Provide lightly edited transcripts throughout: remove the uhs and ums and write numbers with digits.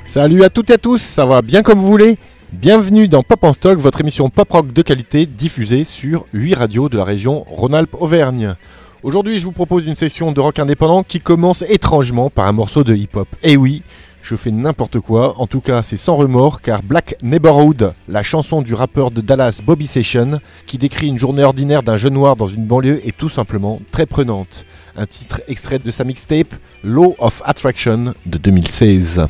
Salut à toutes et à tous, ça va bien comme vous voulez? Bienvenue dans Pop en Stock, votre émission pop-rock de qualité diffusée sur 8 radios de la région Rhône-Alpes-Auvergne. Aujourd'hui, je vous propose une session de rock indépendant qui commence étrangement par un morceau de hip-hop. Eh oui, je fais n'importe quoi, en tout cas c'est sans remords, car Black Neighborhood, la chanson du rappeur de Dallas Bobby Session, qui décrit une journée ordinaire d'un jeune noir dans une banlieue, est tout simplement très prenante. Un titre extrait de sa mixtape Law of Attraction de 2016.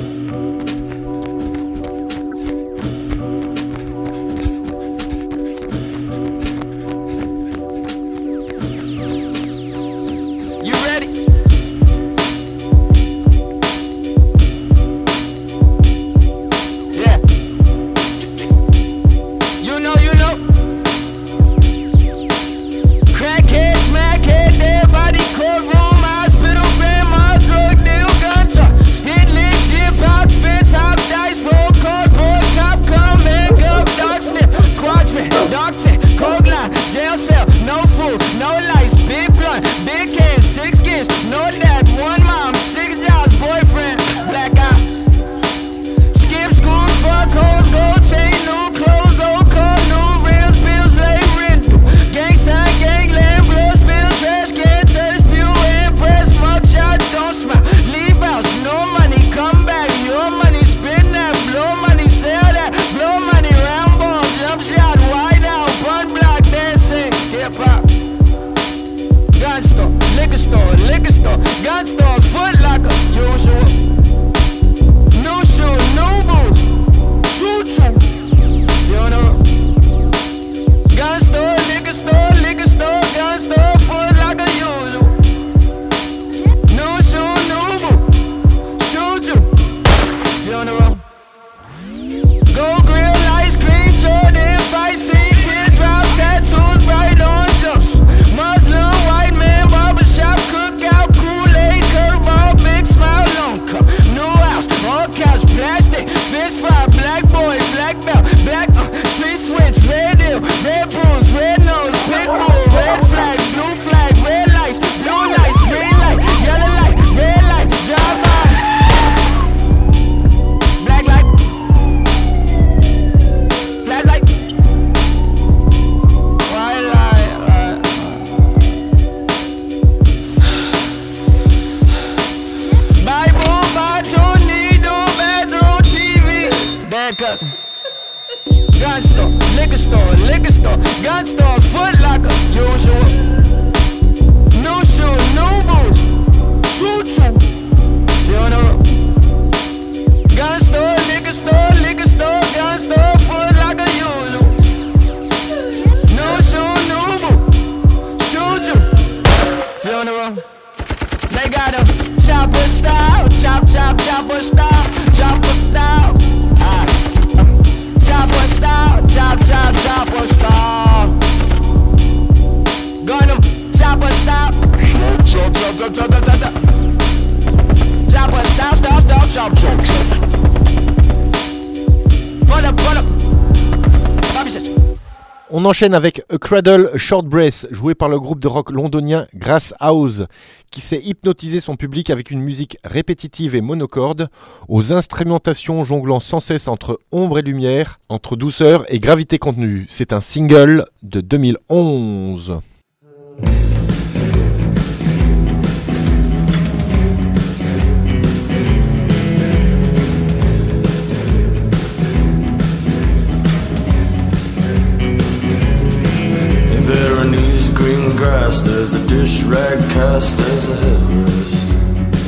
On enchaîne avec A Cradle Short Breath, joué par le groupe de rock londonien Grass House, qui sait hypnotiser son public avec une musique répétitive et monocorde, aux instrumentations jonglant sans cesse entre ombre et lumière, entre douceur et gravité contenue. C'est un single de 2011. There's a dish rag cast as a headrest,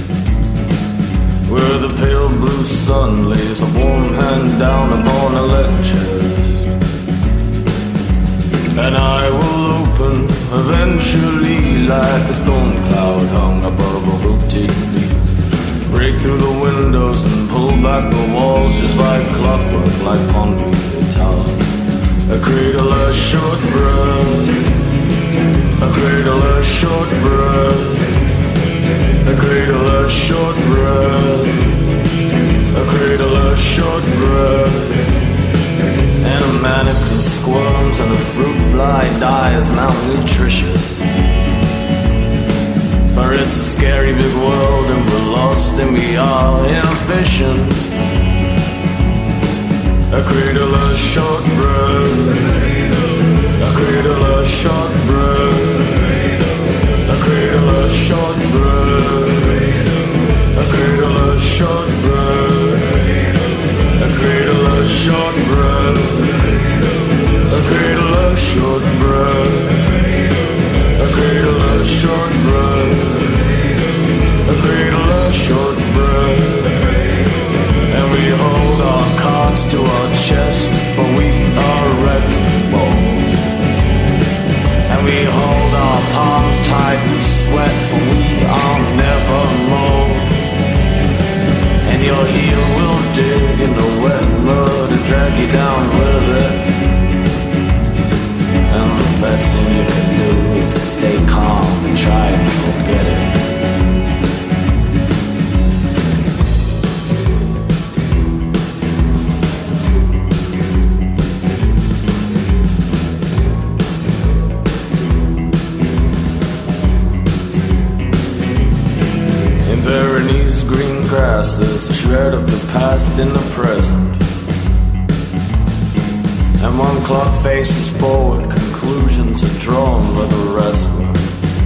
where the pale blue sun lays a warm hand down upon a lead chest. And I will open eventually like a storm cloud hung above a wilted leaf. Break through the windows and pull back the walls just like clockwork, like Pondry Tower. A cradle, a short breath. A cradle, a short breath. A cradle, a short breath. A cradle, a short breath. And a mannequin squirms and a fruit fly dies malnutritious. For it's a scary big world and we're lost and we are in a patience. A cradle of shortbread. A cradle of shortbread. A cradle of shortbread. A cradle of shortbread. A cradle of shortbread. A cradle of shortbread. A cradle of shortbread. A cradle of shortbread. And we hold our cards to our chest, for we are wrecking balls. And we hold our palms tight with sweat, for we are never more. And your heel will dig in the wet mud and drag you down with it. And the best thing you can do is to stay calm and try and forget it. Veronese green grass, there's a shred of the past in the present. And one clock faces forward, conclusions are drawn where the rest were.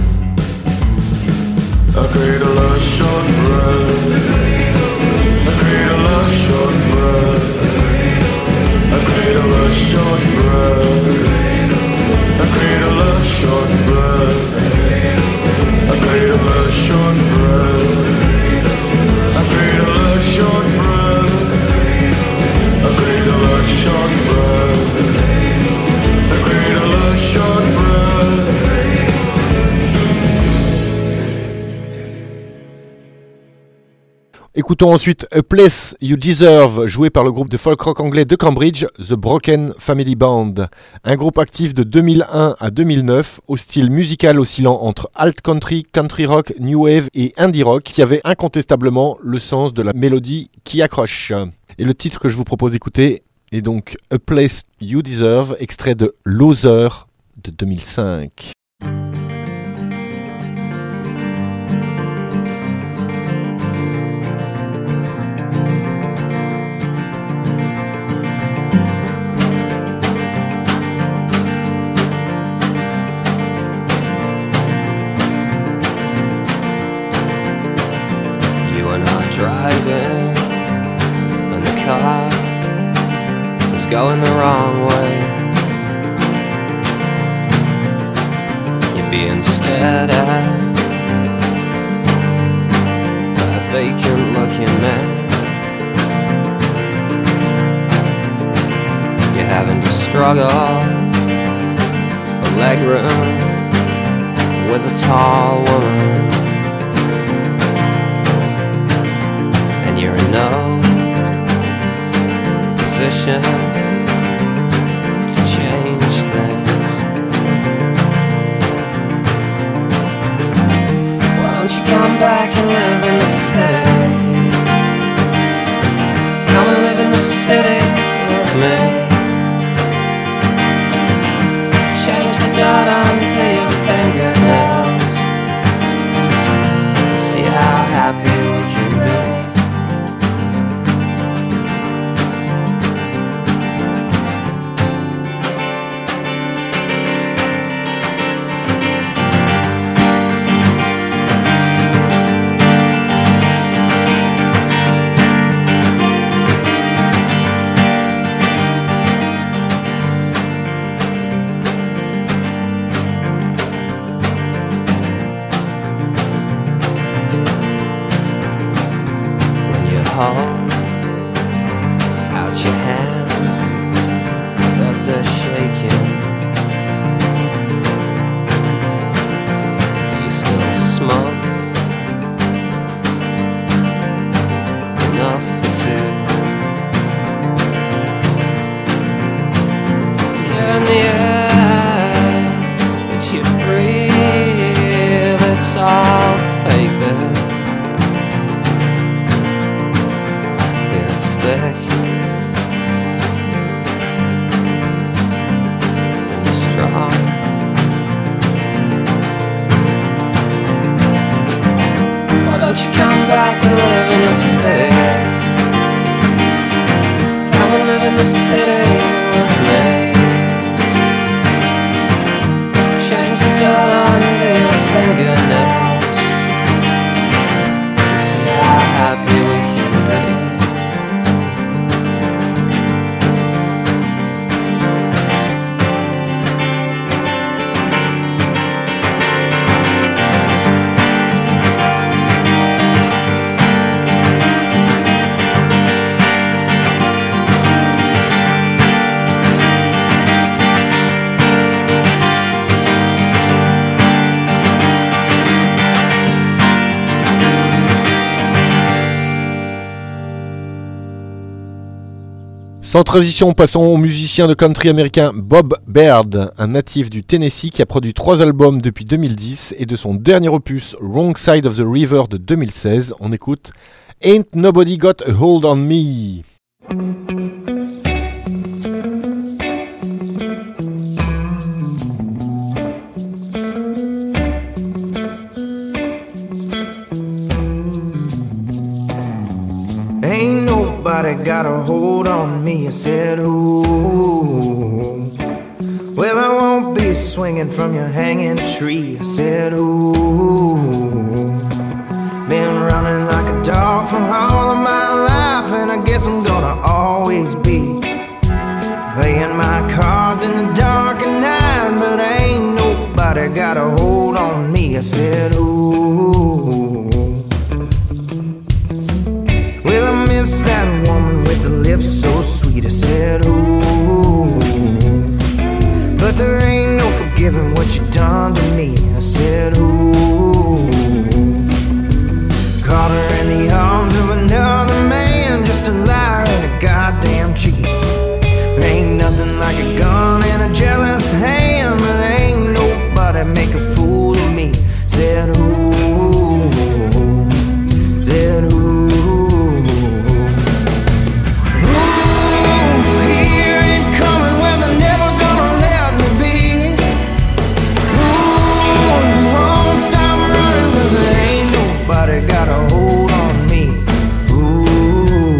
A cradle of shortbread. A cradle of shortbread. A cradle of shortbread. A cradle of shortbread. A cradle of shortbread. A cradle of shortbread. A cradle of shortbread. A cradle of shortbread. Écoutons ensuite A Place You Deserve, joué par le groupe de folk rock anglais de Cambridge, The Broken Family Band. Un groupe actif de 2001 à 2009, au style musical oscillant entre alt country, country rock, new wave et indie rock, qui avait incontestablement le sens de la mélodie qui accroche. Et le titre que je vous propose d'écouter est donc A Place You Deserve, extrait de Loser de 2005. Driving and the car is going the wrong way. You're being stared at by a vacant looking man. You're having to struggle for legroom with a tall woman. You're in no position to change things. Why don't you come back and live in the city? Come and live in the city with me. Change the dirt onto your fingernails. See how happy we can be. Hold out your hands, but they're shaking. Do you still smoke? Enough for two. You're in the air that you breathe, it's all fake there. Thick and strong. Why don't you come back and live in the city? Sans transition, passons au musicien de country américain Bob Baird, un natif du Tennessee qui a produit 3 albums depuis 2010 et de son dernier opus Wrong Side of the River de 2016, on écoute Ain't Nobody Got a Hold on Me. Ain't nobody got a hold on me, I said, ooh. Well, I won't be swinging from your hanging tree, I said, ooh. Been running like a dog for all of my life, and I guess I'm gonna always be playing my cards in the dark at night. But ain't nobody got a hold on me, I said, ooh. Well, I miss that woman with the lips so sweet, I said, ooh. But there ain't no forgiving what you done to me, I said, ooh. Caught her in the arms of another man, just a liar and a goddamn cheat. There ain't nothing like a gun in a jealous hand, but ain't nobody make a fool of me, said, ooh. Said, ooh. Got a hold on me, ooh.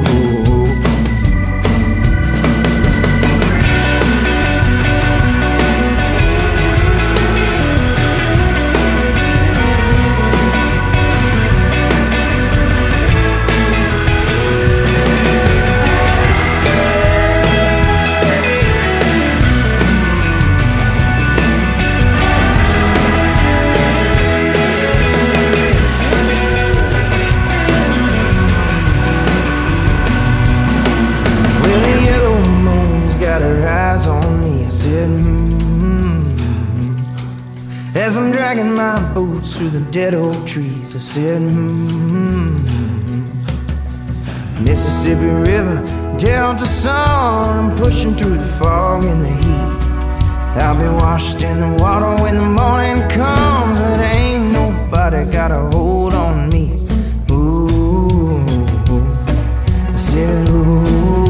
As I'm dragging my boots through the dead oak trees, I said, Mississippi River, Delta sun, I'm pushing through the fog and the heat. I'll be washed in the water when the morning comes, but ain't nobody got a hold on me, ooh. I said, ooh.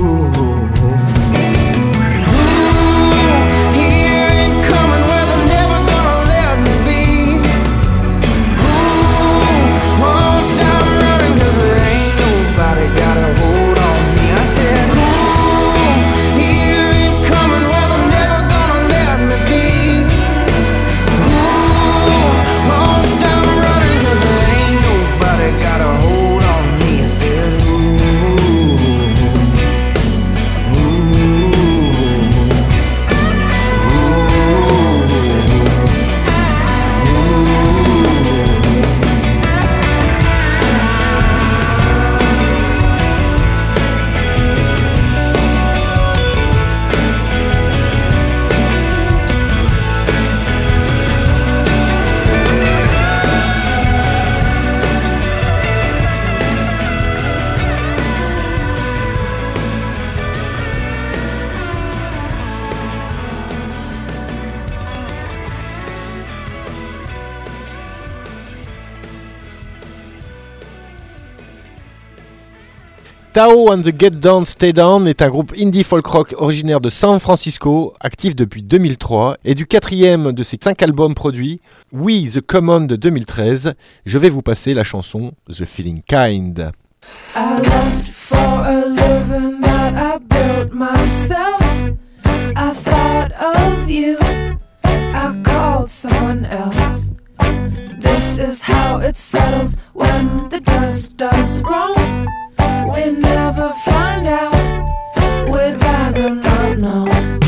Tao and the Get Down Stay Down est un groupe indie folk rock originaire de San Francisco, actif depuis 2003, et du 4e de ses 5 albums produits, We the Common de 2013, je vais vous passer la chanson The Feeling Kind. I left for a living that I built myself. I thought of you, I called someone else. This is how it settles when the dust does wrong. We never find out, we'd rather not know.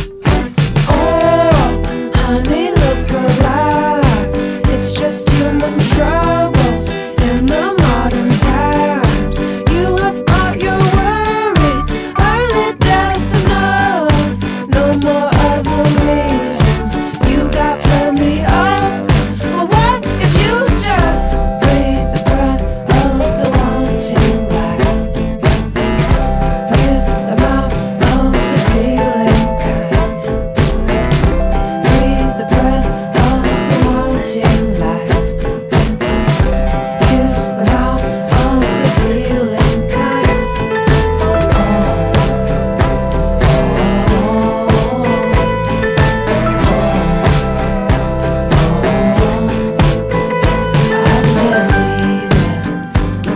Oh, honey, look alive. It's just human troubles in the modern times. You have got your worried early death enough. No more other reasons, you got plenty of. But what if you just breathe the breath of the wanting life? Kiss the mouth of the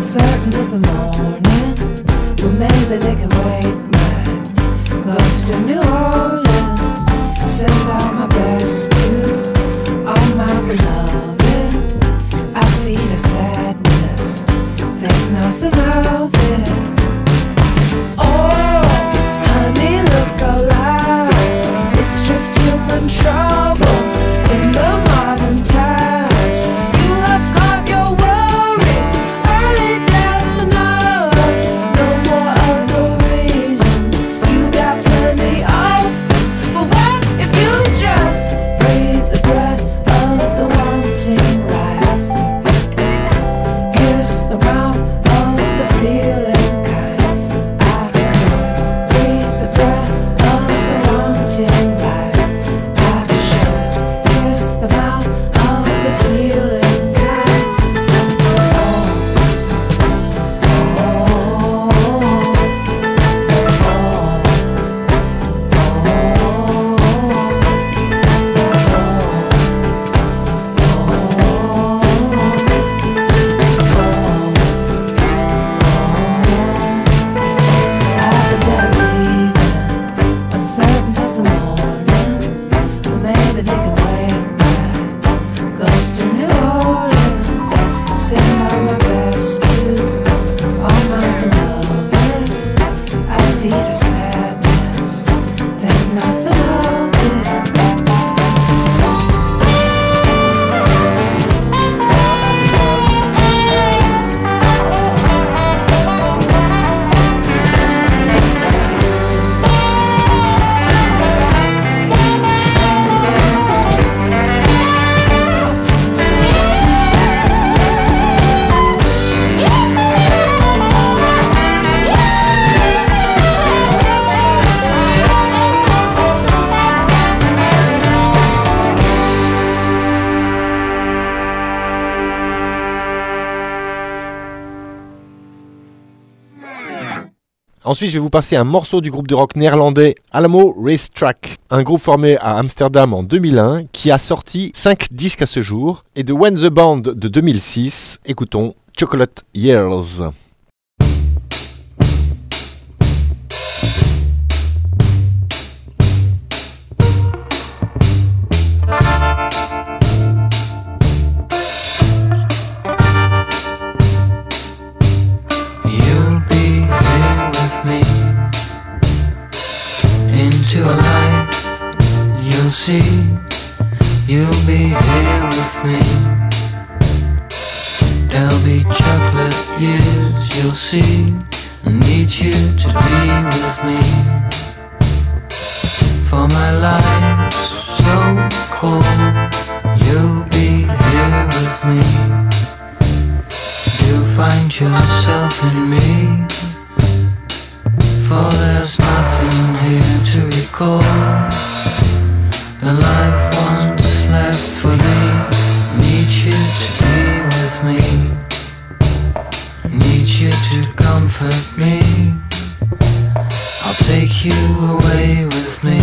Uncertain as the morning, but maybe they can wait. My ghost to New Orleans, send all my best to all my beloved. I feed a sadness, think nothing of it. Oh, honey, look alive, it's just human troubles in the modern times. You have caught your worry, early death enough. No more of the reasons, you got plenty of. But what if you just breathe the breath of the wanting life? Kiss the mouth of the feeling kind. I could breathe the breath of the wanting life. I should kiss the mouth of the feeling kind. Uncertain as the morning, well maybe they can wait. My ghost to New Orleans, send all my best to all my beloved. I feed her sadness, think nothing of it. Ensuite, je vais vous passer un morceau du groupe de rock néerlandais Alamo Racetrack, un groupe formé à Amsterdam en 2001 qui a sorti 5 disques à ce jour, et de When the Band de 2006, écoutons Chocolate Years. You'll be here with me into a life you'll see. You'll be here with me. There'll be chocolate years you'll see. I need you to be with me. For my life's so cold, you'll be here with me. You find yourself in me, for there's nothing here to recall. The life once left for thee. Need you to be with me. Need you to comfort me. I'll take you away with me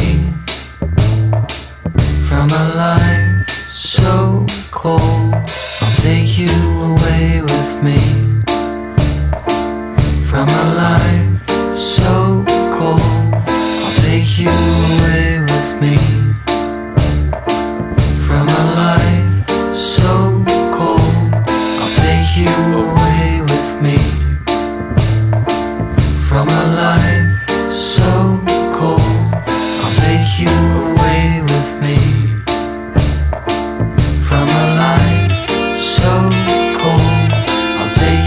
from a life so cold. I'll take you away with me from a life so cold. I'll take you away with me from a life so cold. I'll take you away with me from a life so cold. I'll take you away with me from a life so cold. I'll take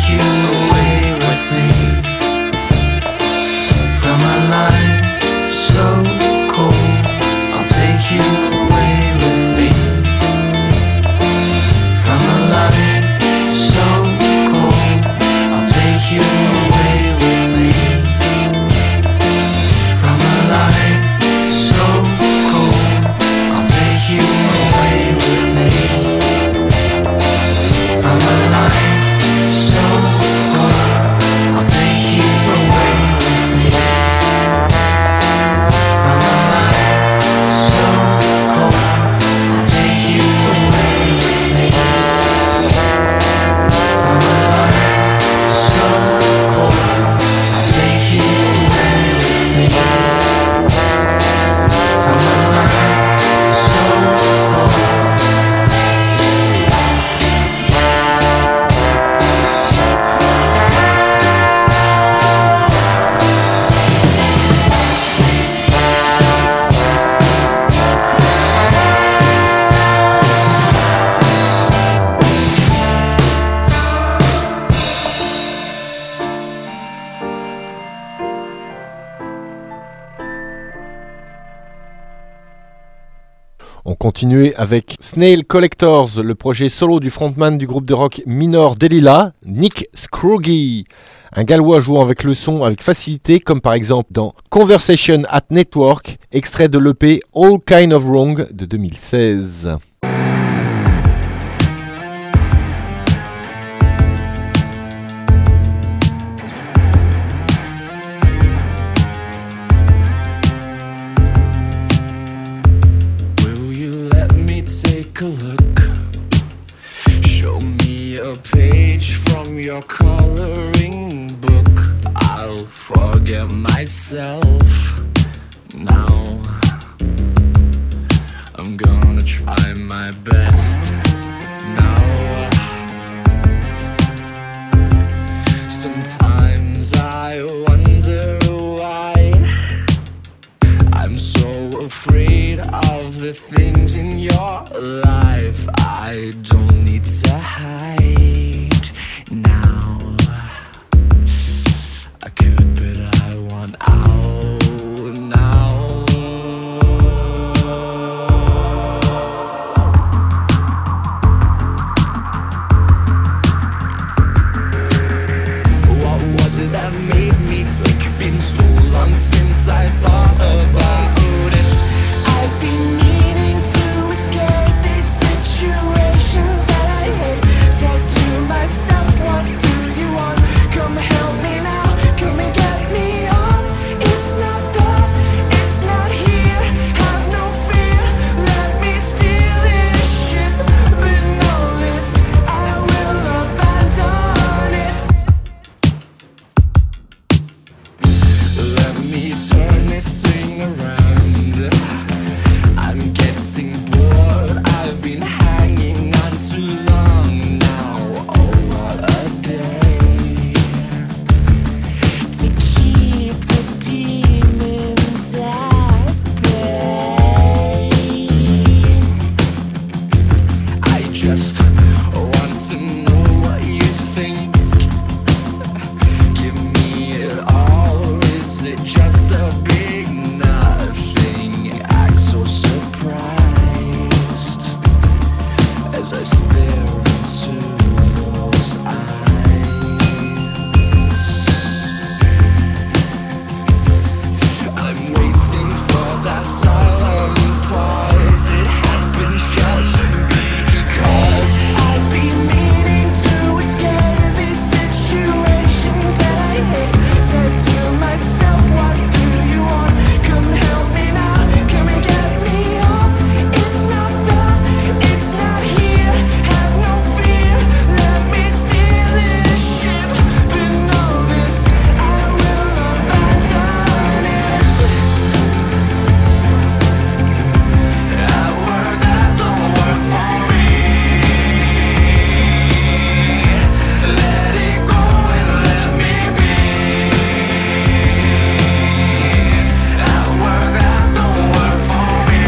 continue avec Snail Collectors, le projet solo du frontman du groupe de rock Minor Delilah, Nick Scroogy. Un Gallois jouant avec le son avec facilité, comme par exemple dans Conversation at Network, extrait de l'EP All Kind of Wrong de 2016. Take a look. Show me a page from your coloring book. I'll forget myself now. I'm gonna try my best now. Sometimes I wonder why I'm so afraid of the things in your life. I don't need to hide now. I could, but I want out now. What was it that made me tick? Been so long since I thought about it. I've been needing to escape these situations that I hate. Said to myself, what do you want? Come help me now, come and get me on. It's not that, it's not here. Have no fear, let me steal this ship. But know this, I will abandon it. Let me turn this thing around. I'm getting bored, I've been hanging on too long now. Oh, what a day to keep the demons at bay. I just want to know what you think. Give me it all, is it just a big nothing? Act so surprised as I stare into those eyes. I'm waiting for that silent pause. It happens just because I've been meaning to escape these situations that I hate. Said to myself, what do you want? Come help me now, come and get me up. It's not that, it's not here. Have no fear, let me steal this ship. But know this, I will abandon it. That word that don't work for me. Let it go and let me be. That word that don't work for me.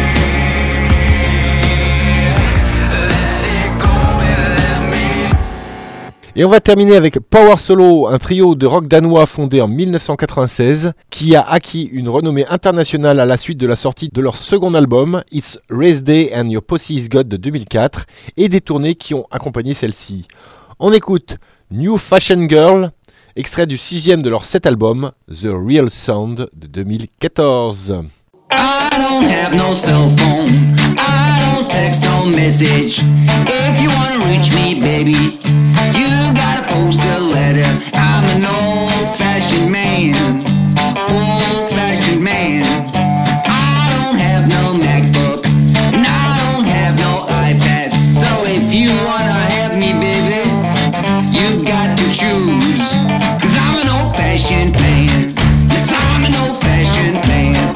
Let it go and let me. Et on va terminer avec Power Solo, un trio de rock danois fondé en 1996 qui a acquis une renommée internationale à la suite de la sortie de leur second album It's Race Day and Your Pussy Is God de 2004 et des tournées qui ont accompagné celle-ci. On écoute New Fashion Girl, extrait du 6e de leur 7 album The Real Sound de 2014. I don't have no cell phone. I don't text no message. If you wanna reach me, baby, you gotta post a letter. I'm an old-fashioned man. Old-fashioned man. I don't have no MacBook, and I don't have no iPad. So if you wanna have me, baby, you got to choose. 'Cause I'm an old-fashioned man. Yes, I'm an old-fashioned man.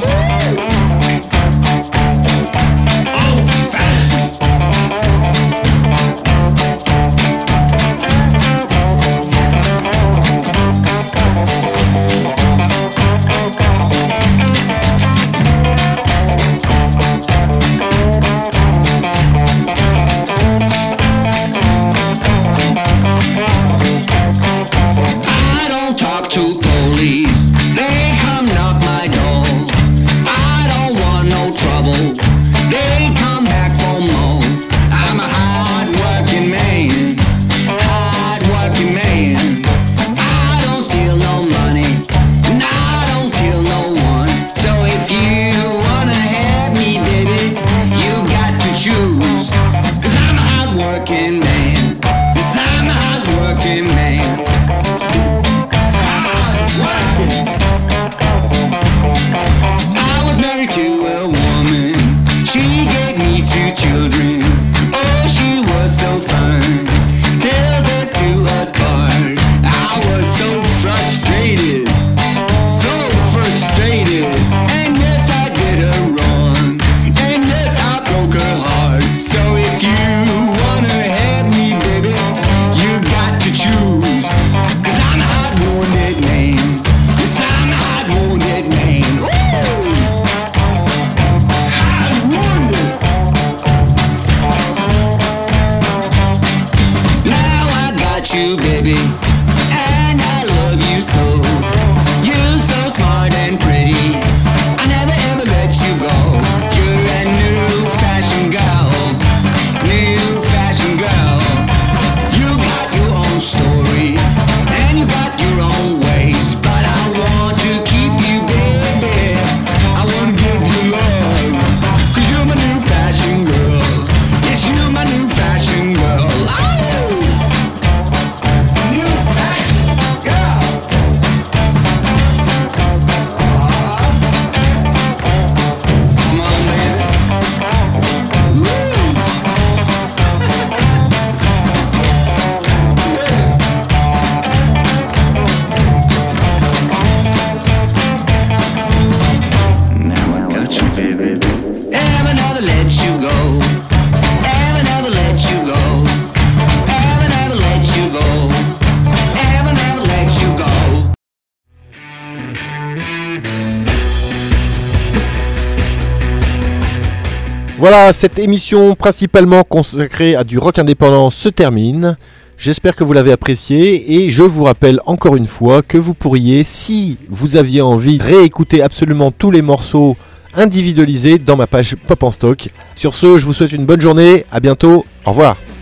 Voilà, cette émission principalement consacrée à du rock indépendant se termine. J'espère que vous l'avez apprécié et je vous rappelle encore une fois que vous pourriez, si vous aviez envie, réécouter absolument tous les morceaux individualisés dans ma page Pop en Stock. Sur ce, je vous souhaite une bonne journée, à bientôt, au revoir.